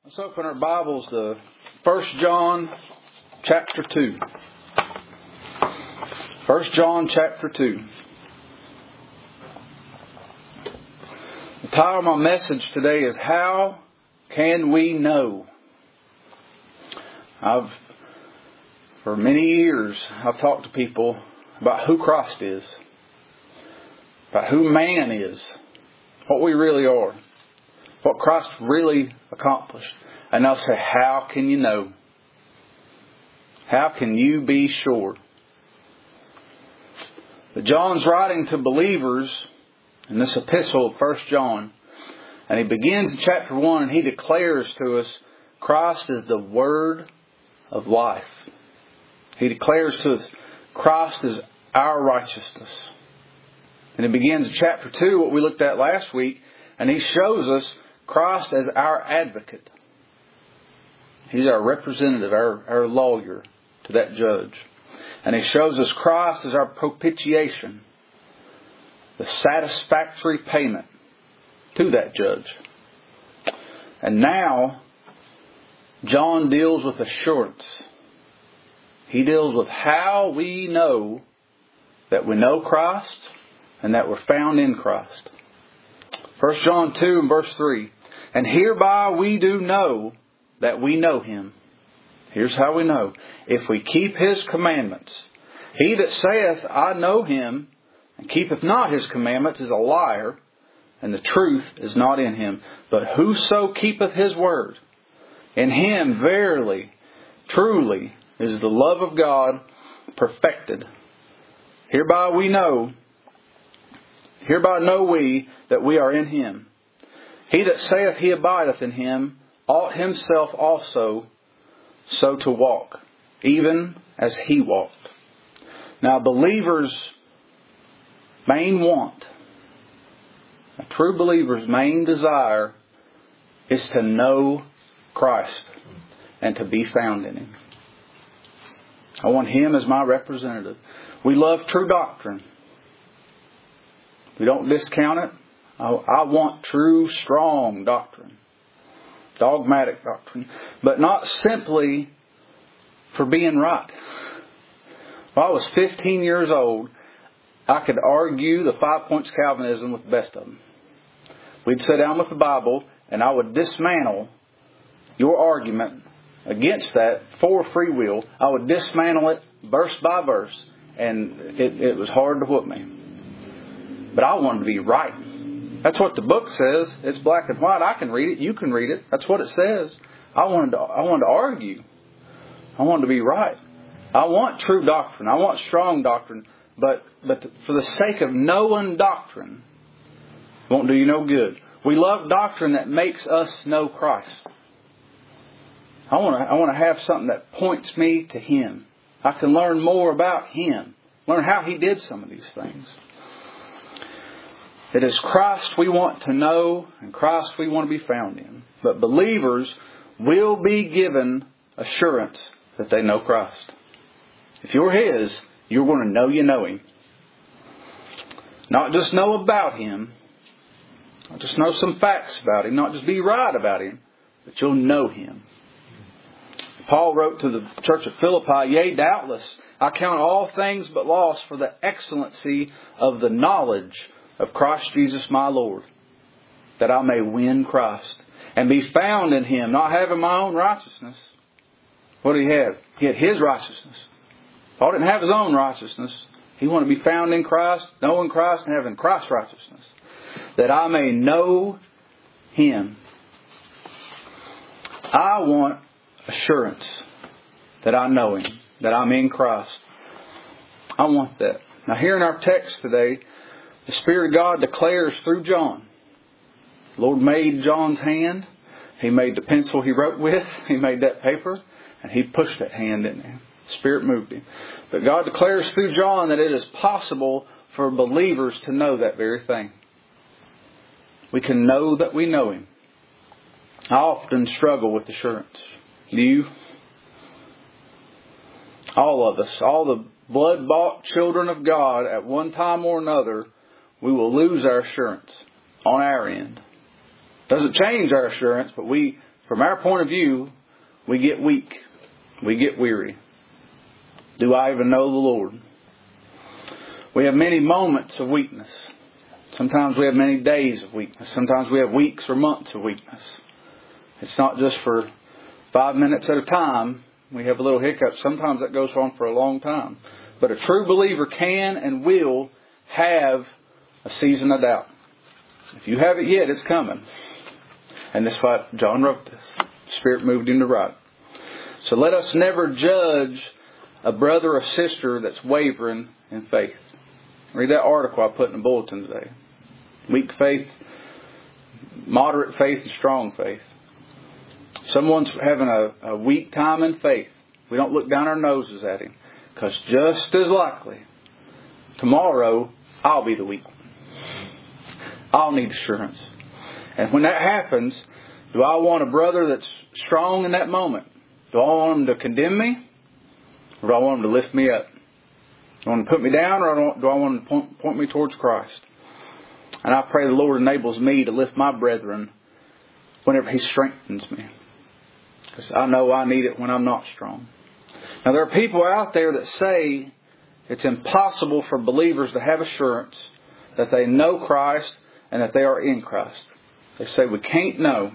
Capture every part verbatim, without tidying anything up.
Let's open our Bibles to First John chapter two. First John chapter two. The title of my message today is How Can We Know? I've, for many years, I've talked to people about who Christ is, about who man is, what we really are, what Christ really accomplished. And they'll say, how can you know? How can you be sure? But John's writing to believers in this epistle of First John. And he begins in chapter one and he declares to us, Christ is the Word of life. He declares to us, Christ is our righteousness. And it begins in chapter two, what we looked at last week. And he shows us Christ as our advocate. He's our representative, our, our lawyer to that judge. And he shows us Christ as our propitiation, the satisfactory payment to that judge. And now, John deals with assurance. He deals with how we know that we know Christ and that we're found in Christ. First John two and verse three. And hereby we do know that we know Him. Here's how we know. If we keep His commandments. He that saith, I know Him, and keepeth not His commandments, is a liar, and the truth is not in him. But whoso keepeth His word, in him verily, truly, is the love of God perfected. Hereby we know, hereby know we that we are in Him. He that saith he abideth in Him, ought himself also so to walk, even as He walked. Now, believers' main want, a true believer's main desire, is to know Christ and to be found in Him. I want Him as my representative. We love true doctrine. We don't discount it. I, I want true, strong doctrine. Dogmatic doctrine. But not simply for being right. When I was fifteen years old, I could argue the five points Calvinism with the best of them. We'd sit down with the Bible and I would dismantle your argument against that for free will. I would dismantle it verse by verse. And it, it was hard to whoop me. But I wanted to be right. That's what the book says. It's black and white. I can read it. You can read it. That's what it says. I wanted to, I wanted to argue. I wanted to be right. I want true doctrine. I want strong doctrine. But but for the sake of knowing doctrine, it won't do you no good. We love doctrine that makes us know Christ. I want to I want to have something that points me to Him. I can learn more about Him. Learn how He did some of these things. It is Christ we want to know and Christ we want to be found in. But believers will be given assurance that they know Christ. If you're His, you're going to know you know Him. Not just know about Him. Not just know some facts about Him. Not just be right about Him. But you'll know Him. Paul wrote to the church of Philippi, Yea, doubtless, I count all things but loss for the excellency of the knowledge of Christ Jesus my Lord, that I may win Christ and be found in Him, not having my own righteousness. What did he have? He had His righteousness. Paul didn't have his own righteousness. He wanted to be found in Christ, knowing Christ, and having Christ's righteousness, that I may know Him. I want assurance that I know Him, that I'm in Christ. I want that. Now, here in our text today, the Spirit of God declares through John. The Lord made John's hand. He made the pencil he wrote with. He made that paper. And He pushed that hand in there. The Spirit moved him. But God declares through John that it is possible for believers to know that very thing. We can know that we know Him. I often struggle with assurance. Do you? All of us, all the blood-bought children of God, at one time or another, we will lose our assurance on our end. Doesn't change our assurance, but we from our point of view, we get weak. We get weary. Do I even know the Lord? We have many moments of weakness. Sometimes we have many days of weakness. Sometimes we have weeks or months of weakness. It's not just for five minutes at a time. We have a little hiccup. Sometimes that goes on for a long time. But a true believer can and will have a season of doubt. If you haven't yet, it's coming. And that's why John wrote this. The Spirit moved him to write. So let us never judge a brother or sister that's wavering in faith. Read that article I put in the bulletin today. Weak faith, moderate faith, and strong faith. Someone's having a, a weak time in faith. We don't look down our noses at him. Because just as likely, tomorrow, I'll be the weak one. I'll need assurance. And when that happens, do I want a brother that's strong in that moment? Do I want him to condemn me? Or do I want him to lift me up? Do I want him to put me down, or do I want him to point, point me towards Christ? And I pray the Lord enables me to lift my brethren whenever He strengthens me. Because I know I need it when I'm not strong. Now there are people out there that say it's impossible for believers to have assurance that they know Christ and that they are in Christ. They say we can't know.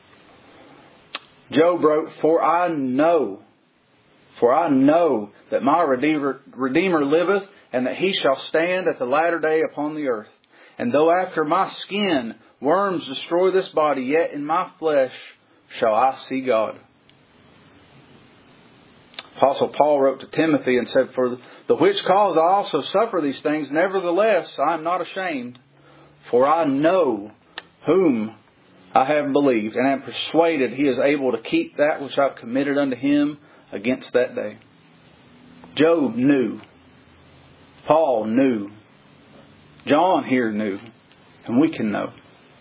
Job wrote, For I know, for I know that my Redeemer, Redeemer liveth, and that He shall stand at the latter day upon the earth. And though after my skin worms destroy this body, yet in my flesh shall I see God. Apostle Paul wrote to Timothy and said, For the which cause I also suffer these things, nevertheless I am not ashamed, for I know whom I have believed, and am persuaded He is able to keep that which I have committed unto Him against that day. Job knew. Paul knew. John here knew. And we can know.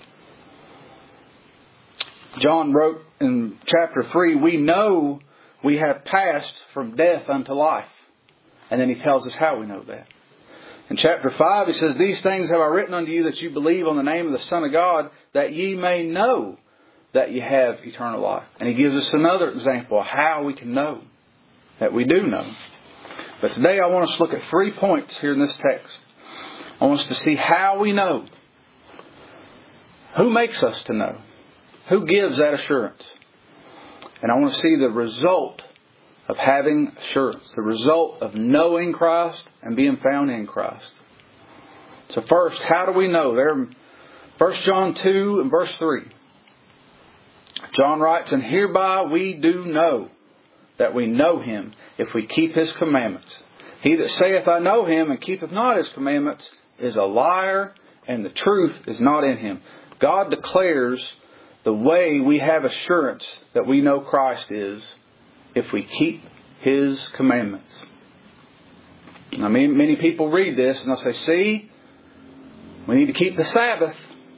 John wrote in chapter three, we know we have passed from death unto life. And then he tells us how we know that. In chapter five, he says, These things have I written unto you, that you believe on the name of the Son of God, that ye may know that ye have eternal life. And he gives us another example of how we can know that we do know. But today I want us to look at three points here in this text. I want us to see how we know. Who makes us to know? Who gives that assurance? And I want to see the result of having assurance. The result of knowing Christ and being found in Christ. So first, how do we know? There, First John two and verse three. John writes, And hereby we do know that we know Him, if we keep His commandments. He that saith, I know Him, and keepeth not His commandments, is a liar, and the truth is not in him. God declares the way we have assurance that we know Christ is if we keep His commandments. I mean, many people read this and they'll say, see, we need to keep the Sabbath.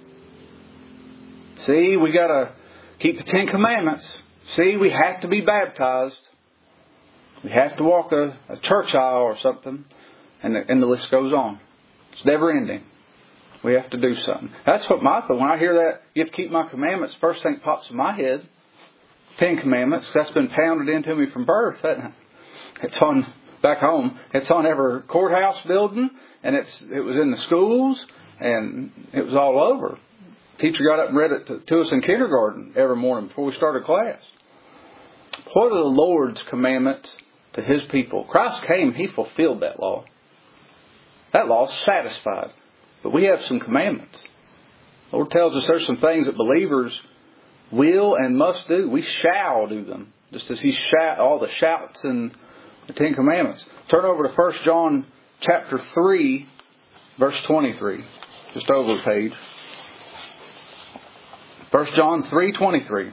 See, we got to keep the Ten Commandments. See, we have to be baptized. We have to walk a, a church aisle or something. And the, and the list goes on. It's never ending. We have to do something. That's what my thought. When I hear that, you have to keep my commandments, first thing pops in my head, Ten Commandments. That's been pounded into me from birth. It's on back home. It's on every courthouse building, and it's it was in the schools, and it was all over. Teacher got up and read it to, to us in kindergarten every morning before we started class. What are the Lord's commandments to His people? Christ came, He fulfilled that law. That law is satisfied. But we have some commandments. The Lord tells us there's some things that believers will and must do. We shall do them. Just as He shout all the shouts in the Ten Commandments. Turn over to First John chapter three, verse twenty-three. Just over the page. First John three twenty-three.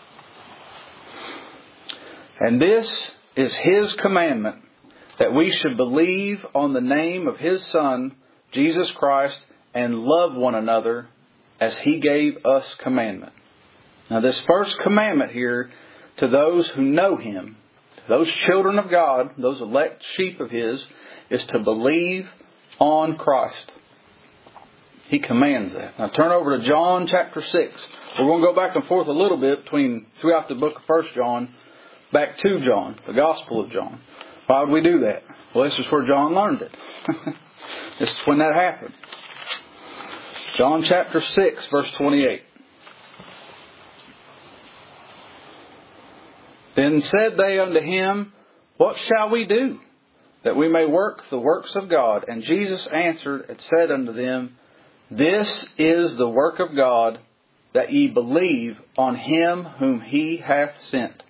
And this is His commandment, that we should believe on the name of His Son, Jesus Christ, and love one another as He gave us commandment. Now this first commandment here to those who know Him, to those children of God, those elect sheep of His, is to believe on Christ. He commands that. Now turn over to John chapter six. We're going to go back and forth a little bit between throughout the book of First John, back to John, the Gospel of John. Why would we do that? Well, this is where John learned it. This is when that happened. John chapter six, verse twenty-eight. Then said they unto him, What shall we do, that we may work the works of God? And Jesus answered and said unto them, This is the work of God, that ye believe on Him whom He hath sent.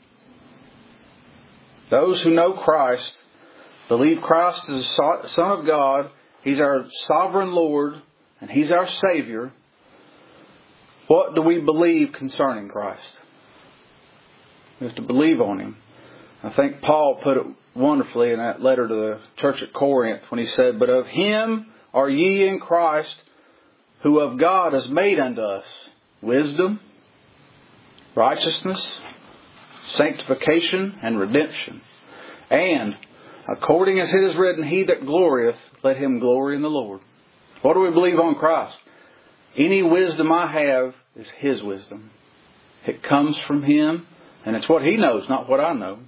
Those who know Christ believe Christ is the Son of God. He's our sovereign Lord, and He's our Savior. What do we believe concerning Christ? We have to believe on Him. I think Paul put it wonderfully in that letter to the church at Corinth when he said, But of Him are ye in Christ, who of God is made unto us wisdom, righteousness, sanctification, and redemption. And according as it is written, He that glorieth, let him glory in the Lord. What do we believe on Christ? Any wisdom I have is His wisdom. It comes from Him, and it's what He knows, not what I know.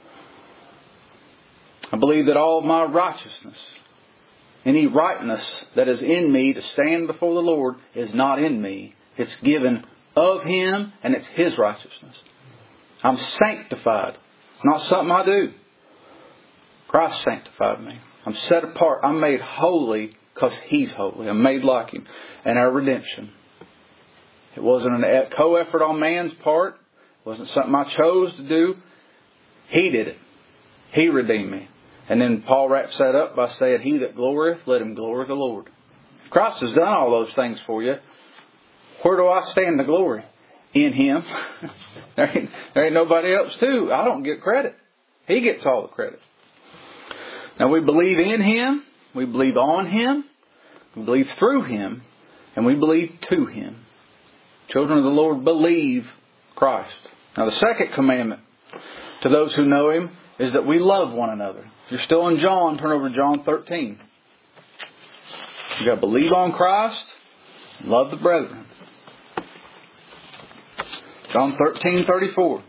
I believe that all of my righteousness, any rightness that is in me to stand before the Lord, is not in me. It's given of Him, and it's His righteousness. I'm sanctified. It's not something I do. Christ sanctified me. I'm set apart. I'm made holy because He's holy. I'm made like Him. And our redemption. It wasn't a co-effort on man's part. It wasn't something I chose to do. He did it. He redeemed me. And then Paul wraps that up by saying, He that glorieth, let him glory the Lord. Christ has done all those things for you. Where do I stand to glory? In Him. there, ain't, there ain't nobody else too. I don't get credit. He gets all the credit. Now we believe in Him. We believe on Him. We believe through Him. And we believe to Him. Children of the Lord believe Christ. Now the second commandment to those who know Him is that we love one another. If you're still in John, turn over to John thirteen. You've got to believe on Christ and love the brethren. John thirteen thirty-four.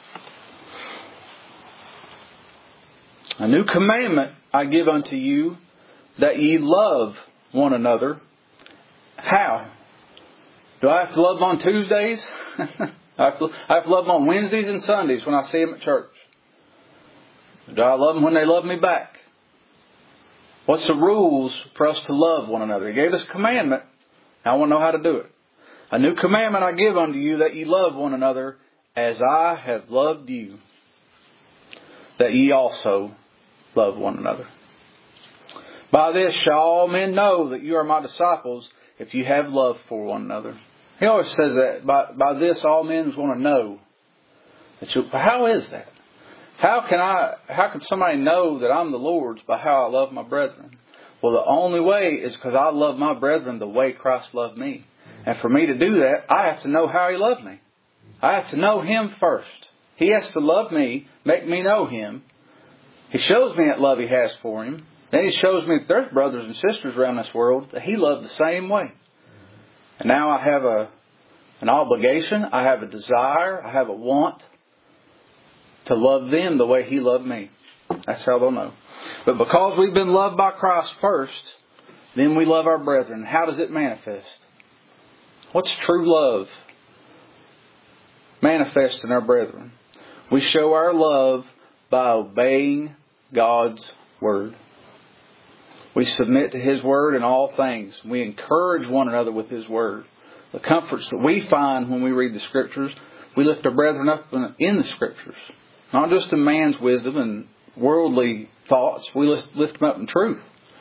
A new commandment I give unto you, that ye love one another. How? Do I have to love them on Tuesdays? I have to, I have to love them on Wednesdays and Sundays when I see them at church. Do I love them when they love me back? What's the rules for us to love one another? He gave us a commandment. I want to know how to do it. A new commandment I give unto you, that ye love one another as I have loved you, that ye also love one another. By this shall all men know that you are my disciples, if you have love for one another. He always says that. By, by this all men want to know. That you, how is that? How can I? How can somebody know that I'm the Lord's by how I love my brethren? Well, the only way is because I love my brethren the way Christ loved me. And for me to do that, I have to know how He loved me. I have to know Him first. He has to love me, make me know Him. He shows me that love He has for Him. Then He shows me that there's brothers and sisters around this world that He loved the same way. And now I have a an obligation, I have a desire, I have a want to love them the way He loved me. That's how they'll know. But because we've been loved by Christ first, then we love our brethren. How does it manifest? What's true love? Manifest in our brethren. We show our love by obeying God's Word. We submit to His Word in all things. We encourage one another with His Word. The comforts that we find when we read the Scriptures, we lift our brethren up in the Scriptures. Not just in man's wisdom and worldly thoughts. We lift, lift them up in truth.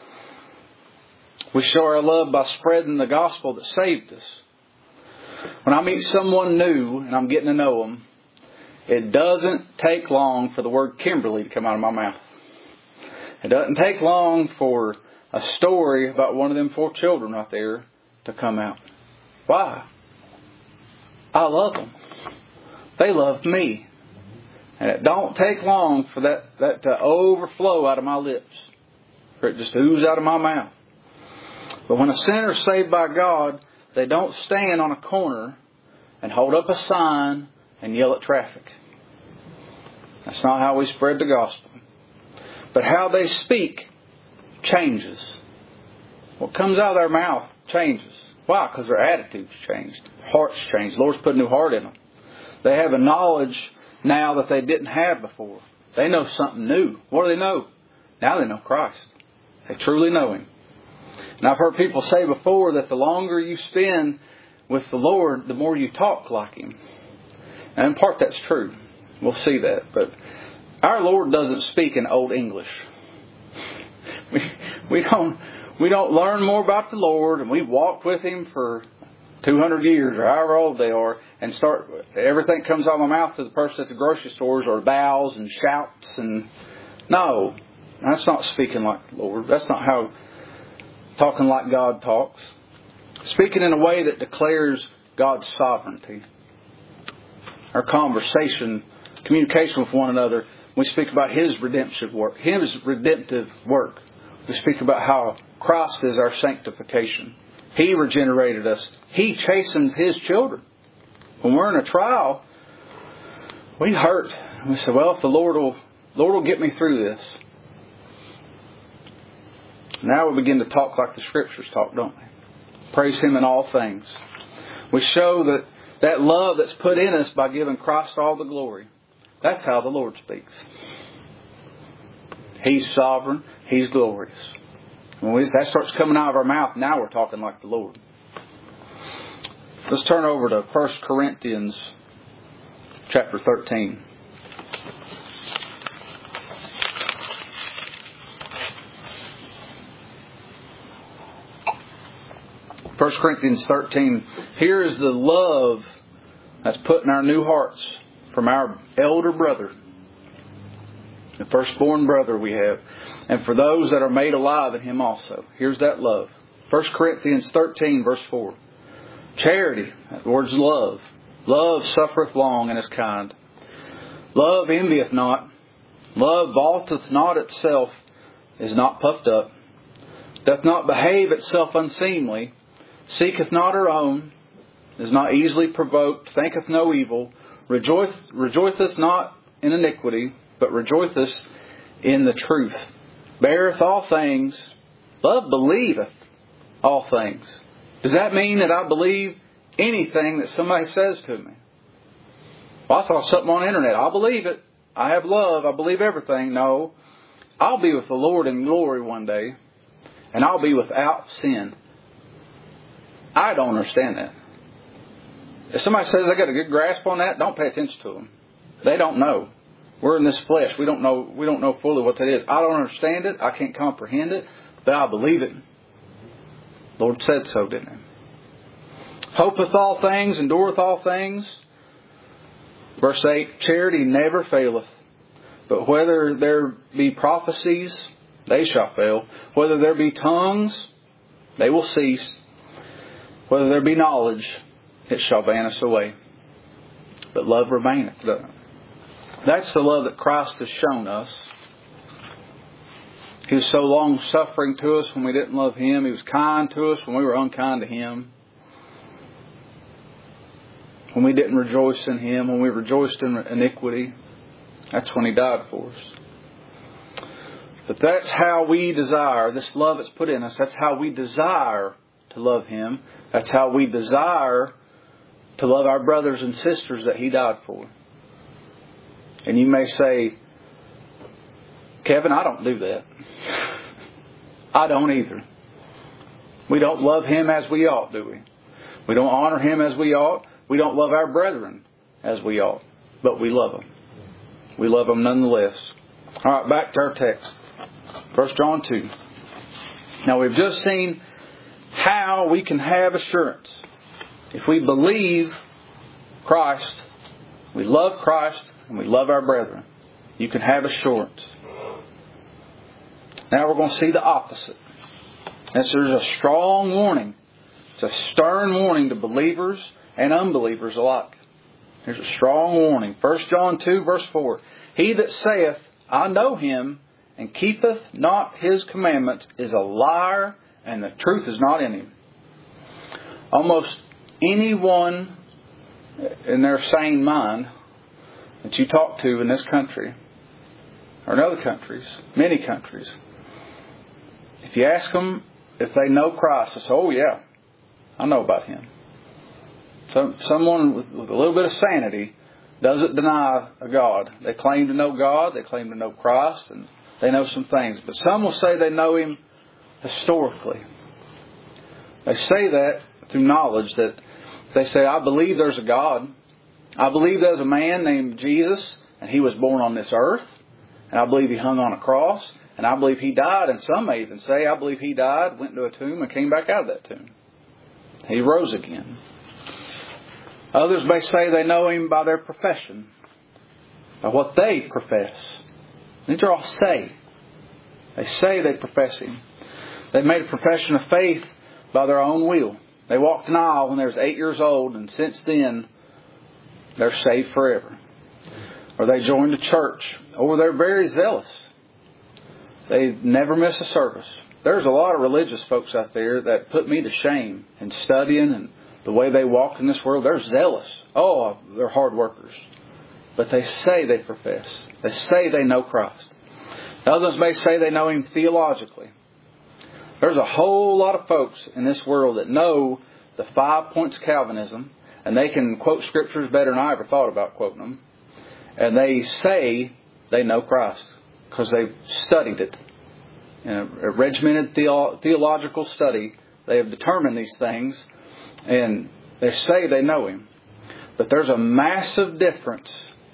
We show our love by spreading the gospel that saved us. When I meet someone new and I'm getting to know them, it doesn't take long for the word Kimberly to come out of my mouth. It doesn't take long for a story about one of them four children right there to come out. Why? I love them. They love me. And it don't take long for that, that to overflow out of my lips. For it just ooze out of my mouth. But when a sinner is saved by God, they don't stand on a corner and hold up a sign and yell at traffic. That's not how we spread the gospel. But how they speak changes. What comes out of their mouth changes. Why? Because their attitudes changed. Hearts changed. The Lord's put a new heart in them. They have a knowledge now that they didn't have before. They know something new. What do they know? Now they know Christ. They truly know Him. And I've heard people say before that the longer you spend with the Lord, the more you talk like Him. And in part that's true. We'll see that. But our Lord doesn't speak in Old English. We, we don't we don't learn more about the Lord, and we walk with Him for two hundred years or however old they are, and start everything comes out of my mouth to the person at the grocery stores, or bows and shouts. And no, that's not speaking like the Lord. That's not how talking like God talks. Speaking in a way that declares God's sovereignty. Our conversation, communication with one another, we speak about His redemptive work. His redemptive work. We speak about how Christ is our sanctification. He regenerated us. He chastens His children. When we're in a trial, we hurt. We say, well, if the Lord will, Lord will get me through this. Now we begin to talk like the Scriptures talk, don't we? Praise Him in all things. We show that that love that's put in us by giving Christ all the glory. That's how the Lord speaks. He's sovereign. He's glorious. When we, that starts coming out of our mouth, now we're talking like the Lord. Let's turn over to First Corinthians chapter thirteen. First Corinthians thirteen. Here is the love that's put in our new hearts from our elder brother, the firstborn brother we have, and for those that are made alive in Him also. Here's that love. First Corinthians thirteen, verse four. Charity, that word's love. Love suffereth long and is kind. Love envieth not. Love vaunteth not itself, is not puffed up, doth not behave itself unseemly, seeketh not her own, is not easily provoked, thinketh no evil, rejoice, rejoiceth not in iniquity, but rejoiceth in the truth, beareth all things, love believeth all things. Does that mean that I believe anything that somebody says to me? Well, I saw something on the internet. I believe it. I have love. I believe everything. No. I'll be with the Lord in glory one day, and I'll be without sin. I don't understand that. If somebody says I got a good grasp on that, don't pay attention to them. They don't know. We're in this flesh. We don't know. We don't know fully what that is. I don't understand it. I can't comprehend it, but I believe it. The Lord said so, didn't He? Hopeth all things, endureth all things. Verse eight, charity never faileth. But whether there be prophecies, they shall fail. Whether there be tongues, they will cease. Whether there be knowledge, it shall vanish away. But love remaineth. That's the love that Christ has shown us. He was so long suffering to us when we didn't love Him. He was kind to us when we were unkind to Him. When we didn't rejoice in Him, when we rejoiced in iniquity. That's when He died for us. But that's how we desire, this love that's put in us, that's how we desire to love Him. That's how we desire to love our brothers and sisters that He died for. And you may say, Kevin, I don't do that. I don't either. We don't love Him as we ought, do we? We don't honor Him as we ought. We don't love our brethren as we ought. But we love them. We love them nonetheless. All right, back to our text. First John two. Now we've just seen how we can have assurance. If we believe Christ, we love Christ, and we love our brethren, you can have assurance. Now we're going to see the opposite. And so there's a strong warning. It's a stern warning to believers and unbelievers alike. There's a strong warning. First John two, verse four. He that saith, I know Him, and keepeth not His commandments, is a liar, and the truth is not in him. Almost anyone in their sane mind that you talk to in this country, or in other countries, many countries, if you ask them if they know Christ, they say, oh yeah, I know about Him. So someone with, with a little bit of sanity doesn't deny a God. They claim to know God, they claim to know Christ, and they know some things. But some will say they know Him historically. They say that through knowledge, that they say, I believe there's a God. I believe there's a man named Jesus, and He was born on this earth. And I believe He hung on a cross. And I believe He died. And some may even say, I believe He died, went into a tomb, and came back out of that tomb. He rose again. Others may say they know Him by their profession, by what they profess. These are all say. They say they profess Him. They made a profession of faith by their own will. They walked an aisle when they was eight years old, and since then, they're saved forever. Or they joined a church, or they're very zealous. They never miss a service. There's a lot of religious folks out there that put me to shame in studying and the way they walk in this world. They're zealous. Oh, they're hard workers. But they say they profess. They say they know Christ. Others may say they know Him theologically. There's a whole lot of folks in this world that know the five points of Calvinism, and they can quote scriptures better than I ever thought about quoting them. And they say they know Christ because they've studied it. In a, a regimented theo- theological study, they have determined these things, and they say they know Him. But there's a massive difference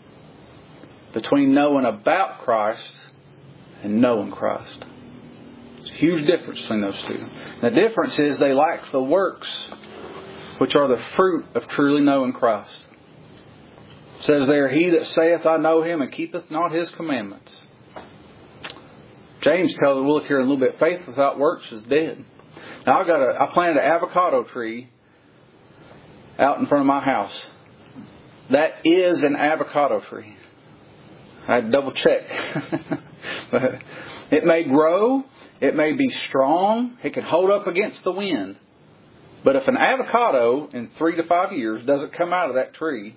between knowing about Christ and knowing Christ. There's a huge difference between those two. The difference is they lack the works, which are the fruit of truly knowing Christ. It says there, He that saith, I know Him, and keepeth not His commandments. James tells us, we'll look here in a little bit, faith without works is dead. Now I got a, I planted an avocado tree out in front of my house. That is an avocado tree. I had to double check. But it may grow. It may be strong. It can hold up against the wind. But if an avocado in three to five years doesn't come out of that tree,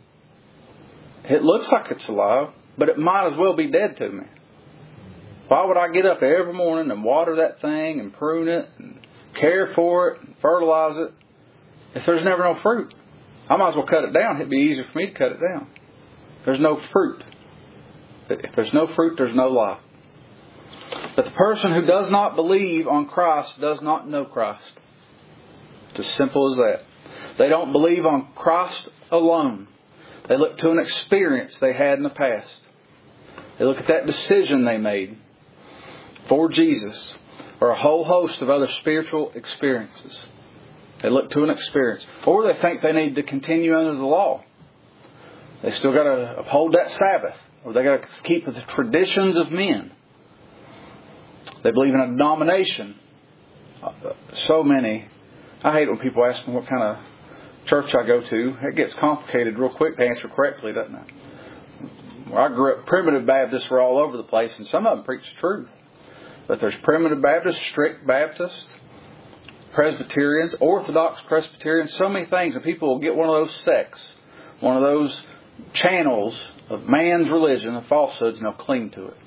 it looks like it's alive, but it might as well be dead to me. Why would I get up every morning and water that thing and prune it and care for it and fertilize it if there's never no fruit? I might as well cut it down. It'd be easier for me to cut it down. There's no fruit. If there's no fruit, there's no life. But the person who does not believe on Christ does not know Christ. It's as simple as that. They don't believe on Christ alone. They look to an experience they had in the past. They look at that decision they made for Jesus, or a whole host of other spiritual experiences. They look to an experience. Or they think they need to continue under the law. They still got to uphold that Sabbath. Or they got to keep the traditions of men. They believe in a denomination. So many. I hate when people ask me what kind of church I go to. It gets complicated real quick to answer correctly, doesn't it? Where I grew up, primitive Baptists were all over the place, and some of them preach the truth. But there's primitive Baptists, strict Baptists, Presbyterians, Orthodox Presbyterians, so many things. And people will get one of those sects, one of those channels of man's religion, of falsehoods, and they'll cling to it.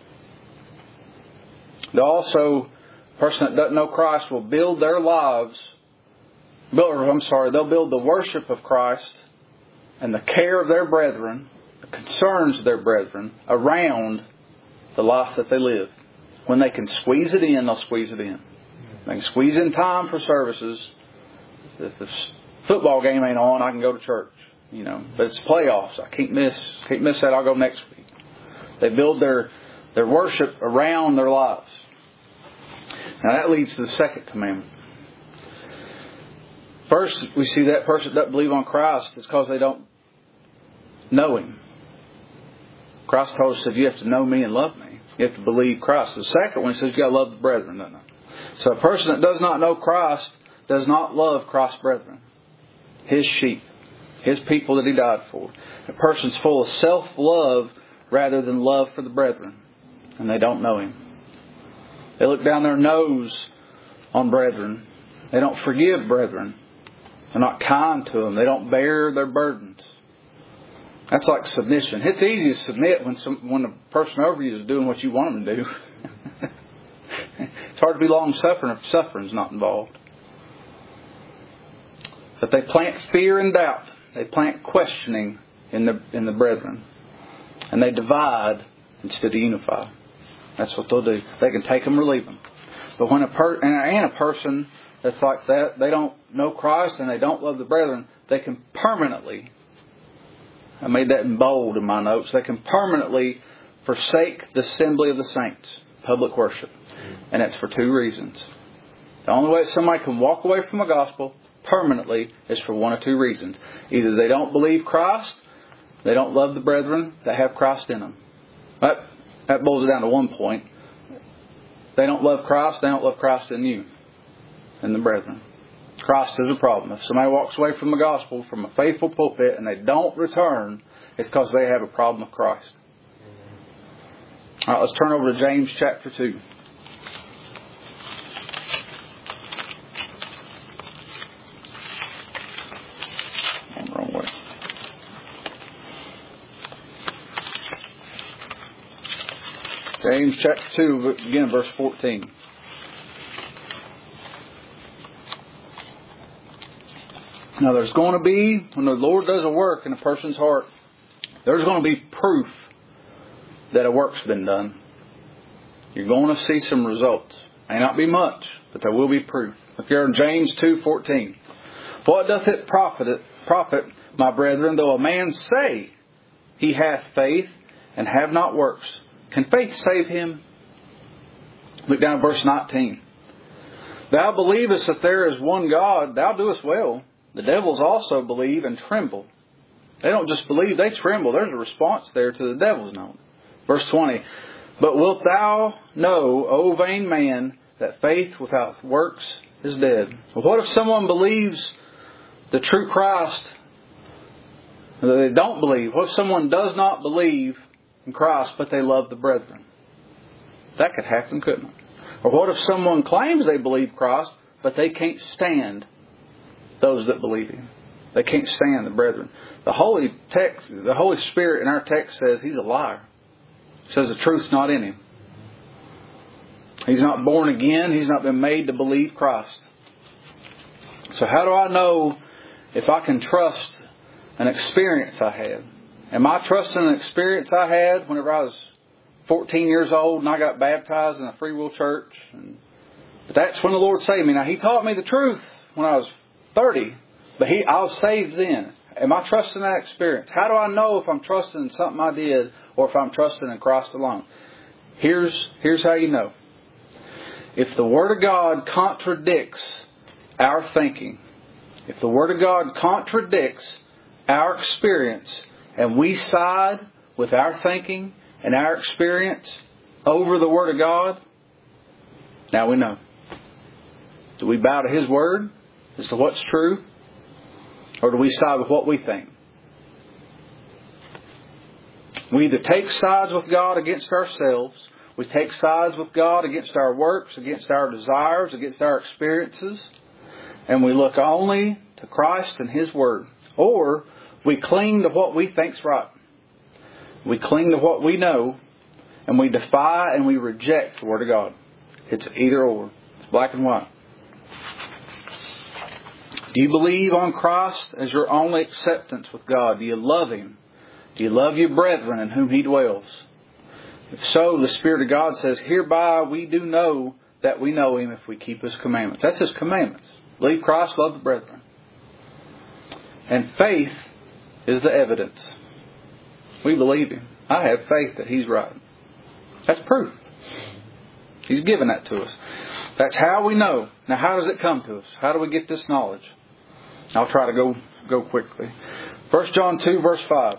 They'll also, a person that doesn't know Christ will build their lives, build, I'm sorry, they'll build the worship of Christ and the care of their brethren, the concerns of their brethren, around the life that they live. When they can squeeze it in, they'll squeeze it in. They can squeeze in time for services. If the football game ain't on, I can go to church. You know, but it's playoffs. I can't miss. Can't miss that. I'll go next week. They build their their worship around their lives. Now that leads to the second commandment. First, we see that person that doesn't believe on Christ is because they don't know Him. Christ told us that you have to know Me and love Me. You have to believe Christ. The second one says you got to love the brethren, doesn't it? So a person that does not know Christ does not love Christ's brethren, His sheep, His people that He died for. A person's full of self-love rather than love for the brethren, and they don't know Him. They look down their nose on brethren They don't forgive brethren. They're not kind to them. They don't bear their burdens. That's like submission. It's easy to submit when some, when the person over you is doing what you want them to do. It's hard to be long-suffering if suffering's not involved. But they plant fear and doubt. They plant questioning in the in the brethren. And they divide instead of unify. That's what they'll do. They can take them or leave them. But when a per and a person that's like that, they don't know Christ and they don't love the brethren, they can permanently, I made that in bold in my notes, they can permanently forsake the assembly of the saints, public worship. And it's for two reasons. The only way somebody can walk away from the gospel permanently is for one of two reasons. Either they don't believe Christ, they don't love the brethren that have Christ in them. That, that boils it down to one point. They don't love Christ, they don't love Christ in you and the brethren. Christ is a problem. If somebody walks away from the gospel, from a faithful pulpit, and they don't return, it's because they have a problem with Christ. All right, let's turn over to James chapter two. Wrong way. James chapter two, again, verse fourteen. Now there's going to be, when the Lord does a work in a person's heart, there's going to be proof that a work's been done. You're going to see some results. May not be much, but there will be proof. Look here in James two fourteen. What doth it profit, profit, my brethren, though a man say he hath faith and have not works? Can faith save him? Look down at verse nineteen. Thou believest that there is one God, thou doest well. The devils also believe and tremble. They don't just believe, they tremble. There's a response there to the devil's knowledge. Verse twenty. But wilt thou know, O vain man, that faith without works is dead? Well, what if someone believes the true Christ, that they don't believe? What if someone does not believe in Christ, but they love the brethren? That could happen, couldn't it? Or what if someone claims they believe Christ, but they can't stand those that believe Him? They can't stand the brethren. The Holy text, the Holy Spirit in our text says He's a liar. It says the truth's not in Him. He's not born again. He's not been made to believe Christ. So how do I know if I can trust an experience I had? Am I trusting an experience I had whenever I was fourteen years old and I got baptized in a free will church? And, but that's when the Lord saved me. Now, He taught me the truth when I was thirty, but he, I was saved then. Am I trusting that experience? How do I know if I'm trusting in something I did or if I'm trusting in Christ alone? Here's, here's how you know. If the Word of God contradicts our thinking, if the Word of God contradicts our experience, and we side with our thinking and our experience over the Word of God, now we know. Do we bow to His Word as to what's true? Or do we side with what we think? We either take sides with God against ourselves, we take sides with God against our works, against our desires, against our experiences, and we look only to Christ and His Word. Or we cling to what we think's right. We cling to what we know, and we defy and we reject the Word of God. It's either or. It's black and white. Do you believe on Christ as your only acceptance with God? Do you love Him? Do you love your brethren in whom He dwells? If so, the Spirit of God says, hereby we do know that we know Him if we keep His commandments. That's His commandments. Believe Christ, love the brethren. And faith is the evidence. We believe Him. I have faith that He's right. That's proof. He's given that to us. That's how we know. Now, how does it come to us? How do we get this knowledge? I'll try to go go quickly. First John two, verse five.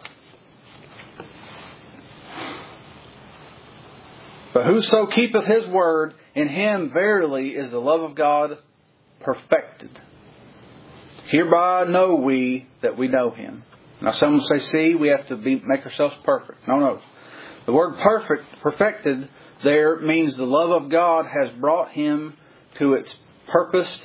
But whoso keepeth His word, in him verily is the love of God perfected. Hereby know we that we know Him. Now some say, see, we have to be, make ourselves perfect. No, no. The word perfect, perfected there means the love of God has brought Him to its purposed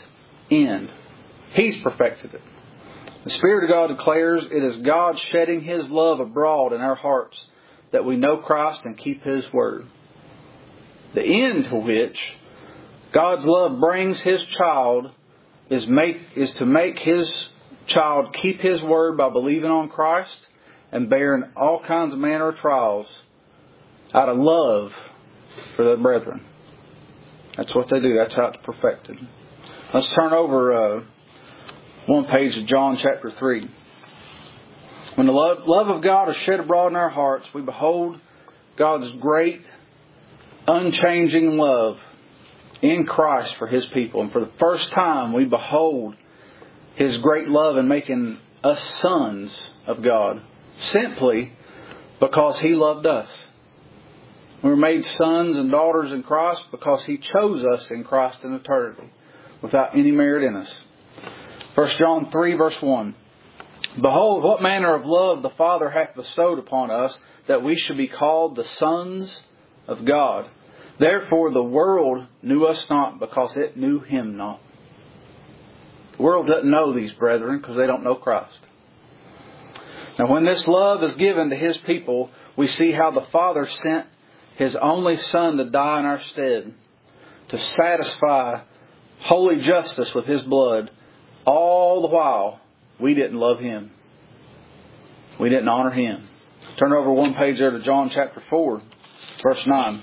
end. He's perfected it. The Spirit of God declares it is God shedding His love abroad in our hearts that we know Christ and keep His Word. The end to which God's love brings His child is make is to make His child keep His Word by believing on Christ and bearing all kinds of manner of trials out of love for their brethren. That's what they do. That's how it's perfected. Let's turn over uh, one page of John chapter three. When the love, love of God is shed abroad in our hearts, we behold God's great, unchanging love in Christ for His people. And for the first time, we behold His great love in making us sons of God, simply because He loved us. We were made sons and daughters in Christ because He chose us in Christ in eternity, without any merit in us. First John three, verse one. Behold, what manner of love the Father hath bestowed upon us, that we should be called the sons of God. Therefore the world knew us not, because it knew Him not. The world doesn't know these brethren, because they don't know Christ. Now when this love is given to His people, we see how the Father sent His only Son to die in our stead, to satisfy holy justice with His blood, all the while we didn't love Him. We didn't honor Him. Turn over one page there to John chapter four, verse nine.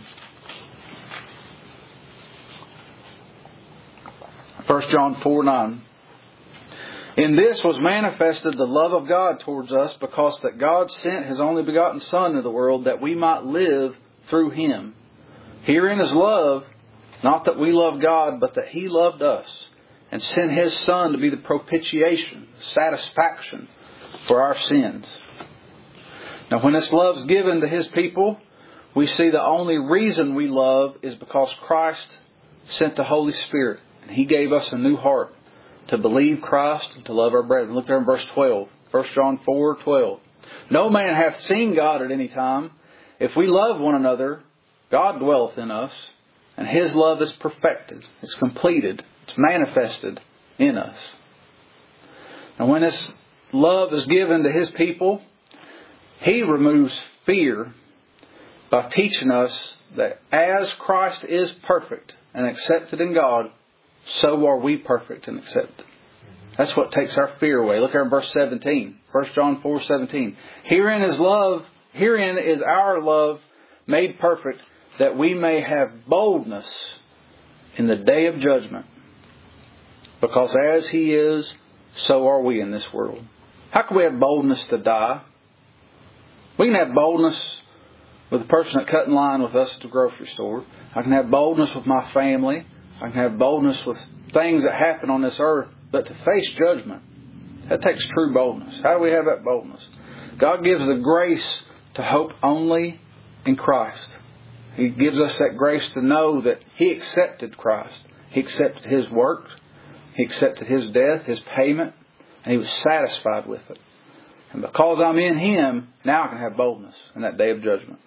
First John four, nine. In this was manifested the love of God towards us, because that God sent His only begotten Son into the world, that we might live through Him. Herein is love, not that we love God, but that He loved us, and sent His Son to be the propitiation, satisfaction for our sins. Now when this love is given to His people, we see the only reason we love is because Christ sent the Holy Spirit, and He gave us a new heart to believe Christ and to love our brethren. Look there in verse twelve. First John four, twelve. No man hath seen God at any time. If we love one another, God dwelleth in us, and His love is perfected. It's completed. It's manifested in us. And when this love is given to His people, He removes fear by teaching us that as Christ is perfect and accepted in God, so are we perfect and accepted. That's what takes our fear away. Look here in verse seventeen. First John four, seventeen. Herein is love, herein is our love made perfect, that we may have boldness in the day of judgment. Because as He is, so are we in this world. How can we have boldness to die? We can have boldness with the person that cut in line with us at the grocery store. I can have boldness with my family. I can have boldness with things that happen on this earth. But to face judgment, that takes true boldness. How do we have that boldness? God gives the grace to hope only in Christ. He gives us that grace to know that He accepted Christ. He accepted His work. He accepted His death, His payment, and He was satisfied with it. And because I'm in Him, now I can have boldness in that day of judgment.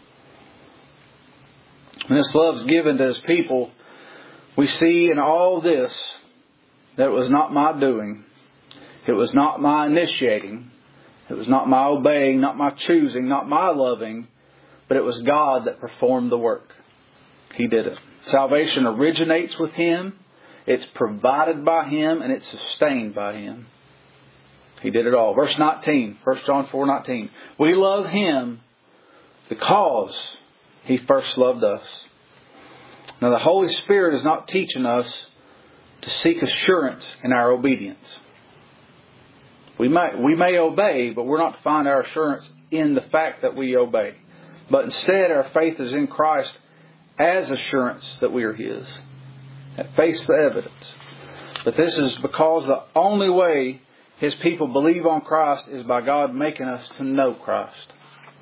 When this love is given to His people, we see in all this that it was not my doing. It was not my initiating. It was not my obeying, not my choosing, not my loving, but it was God that performed the work. He did it. Salvation originates with Him. It's provided by Him, and it's sustained by Him. He did it all. Verse nineteen, First John four, nineteen. We love Him because He first loved us. Now the Holy Spirit is not teaching us to seek assurance in our obedience. We may, we may obey, but we're not to find our assurance in the fact that we obey. But instead our faith is in Christ as assurance that we are His. That face the evidence. But this is because the only way His people believe on Christ is by God making us to know Christ.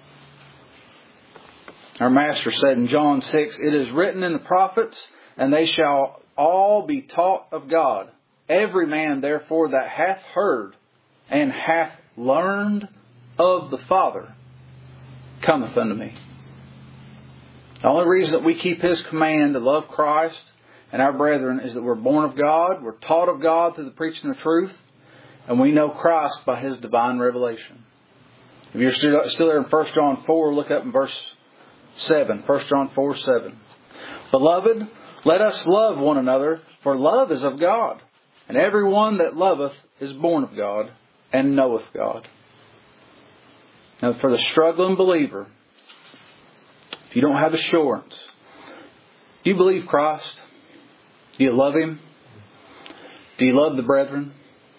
Our Master said in John six, it is written in the prophets, and they shall all be taught of God. Every man therefore that hath heard and hath learned of the Father cometh unto me. The only reason that we keep His command to love Christ and our brethren is that we're born of God, we're taught of God through the preaching of truth, and we know Christ by His divine revelation. If you're still, still there in First John four, look up in verse seven. First John four, seven. Beloved, let us love one another, for love is of God. And every one that loveth is born of God, and knoweth God. Now for the struggling believer, if you don't have assurance, do you believe Christ? Do you love Him? Do you love the brethren?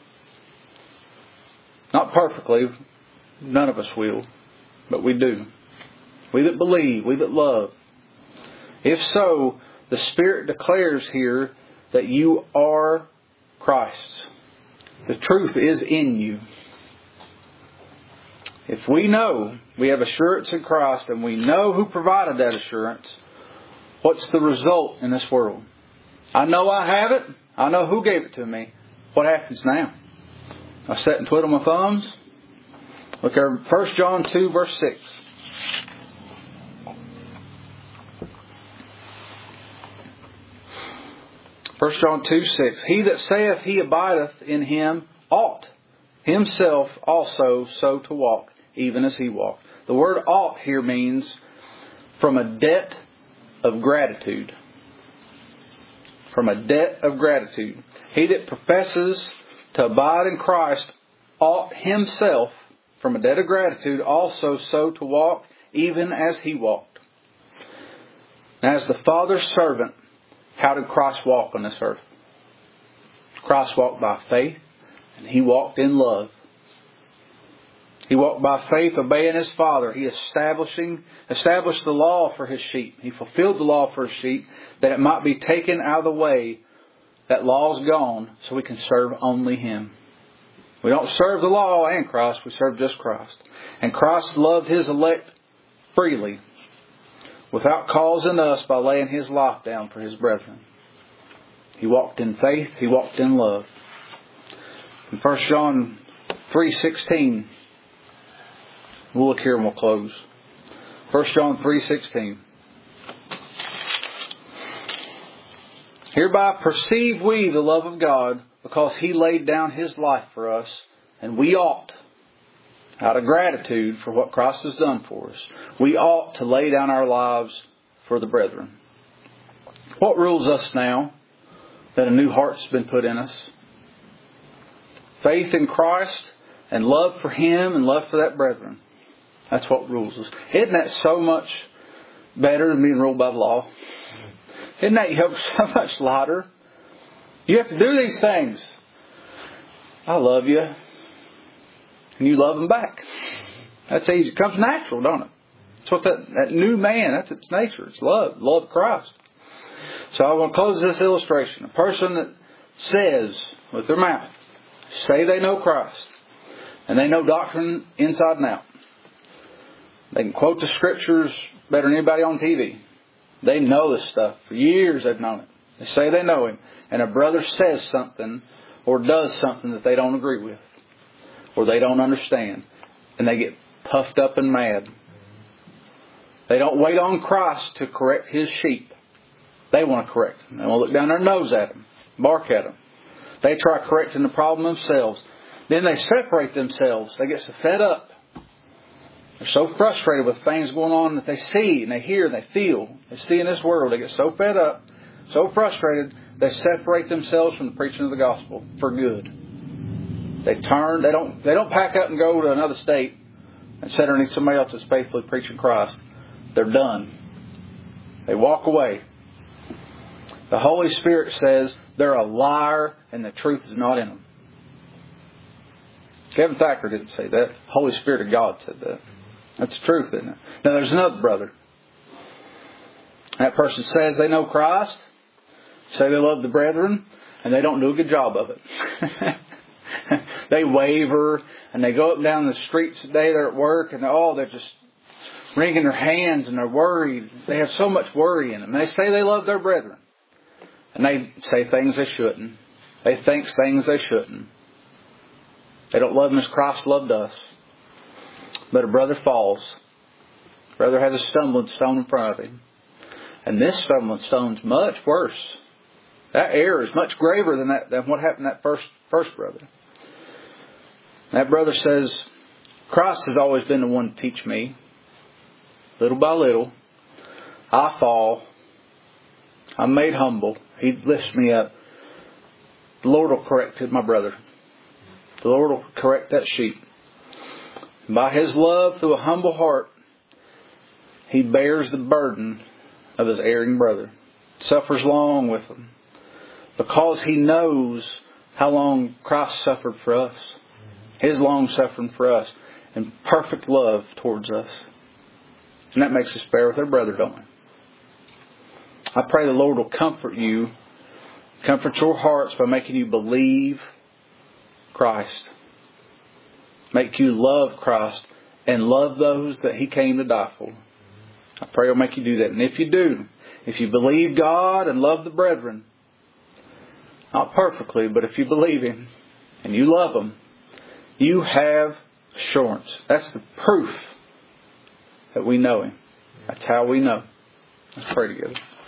Not perfectly. None of us will. But we do. We that believe, we that love. If so, the Spirit declares here that you are Christ's. The truth is in you. If we know we have assurance in Christ and we know who provided that assurance, what's the result in this world? I know I have it. I know who gave it to me. What happens now? I sit and twiddle my thumbs. Look at First John two, verse six. First John two, six. He that saith he abideth in Him ought himself also so to walk, even as He walked. The word ought here means from a debt of gratitude. From a debt of gratitude. He that professes to abide in Christ ought himself, from a debt of gratitude, also so to walk, even as He walked. Now, as the Father's servant, how did Christ walk on this earth? Christ walked by faith, and He walked in love. He walked by faith, obeying His Father. He establishing, established the law for His sheep. He fulfilled the law for His sheep, that it might be taken out of the way. That law's gone, so we can serve only Him. We don't serve the law and Christ, we serve just Christ. And Christ loved His elect freely, without causing us by laying His life down for His brethren. He walked in faith, He walked in love. In First John three sixteen, we'll look here and we'll close. First John three sixteen. Hereby perceive we the love of God, because He laid down His life for us, and we ought, out of gratitude for what Christ has done for us, we ought to lay down our lives for the brethren. What rules us now that a new heart's been put in us? Faith in Christ and love for Him and love for that brethren. That's what rules us. Isn't that so much better than being ruled by the law? Isn't that yoke so much lighter? You have to do these things. I love you. And you love them back. That's easy. It comes natural, don't it? That's what that, that new man, that's its nature. It's love. Love Christ. So I want to close this illustration. A person that says with their mouth, say they know Christ, and they know doctrine inside and out. They can quote the Scriptures better than anybody on T V. They know this stuff. For years they've known it. They say they know Him. And a brother says something or does something that they don't agree with, or they don't understand, and they get puffed up and mad. They don't wait on Christ to correct His sheep. They want to correct them. They want to look down their nose at them, bark at them. They try correcting the problem themselves. Then they separate themselves. They get so fed up. They're so frustrated with things going on that they see and they hear and they feel. They see in this world. They get so fed up, so frustrated, they separate themselves from the preaching of the gospel for good. They turn. They don't. They don't pack up and go to another state and sit underneath somebody else that's faithfully preaching Christ. They're done. They walk away. The Holy Spirit says they're a liar and the truth is not in them. Kevin Thacker didn't say that. The Holy Spirit of God said that. That's the truth, isn't it? Now there's another brother. That person says they know Christ, say they love the brethren, and they don't do a good job of it. They waver, and they go up and down the streets today, they're at work, and oh, they're just wringing their hands, and they're worried. They have so much worry in them. They say they love their brethren, and they say things they shouldn't. They think things they shouldn't. They don't love them as Christ loved us. But a brother falls. A brother has a stumbling stone in front of him. And this stumbling stone's much worse That error is much graver than that than what happened to that first first brother. That brother says, Christ has always been the one to teach me. Little by little, I fall. I'm made humble. He lifts me up. The Lord will correct my brother. The Lord will correct that sheep. By His love, through a humble heart, He bears the burden of His erring brother. Suffers long with him. Because He knows how long Christ suffered for us. His long suffering for us. And perfect love towards us. And that makes us bear with our brother, don't we? I pray the Lord will comfort you. Comfort your hearts by making you believe Christ. Make you love Christ. And love those that He came to die for. I pray He'll make you do that. And if you do, if you believe God and love the brethren, not perfectly, but if you believe Him and you love them, you have assurance. That's the proof that we know Him. That's how we know. Let's pray together.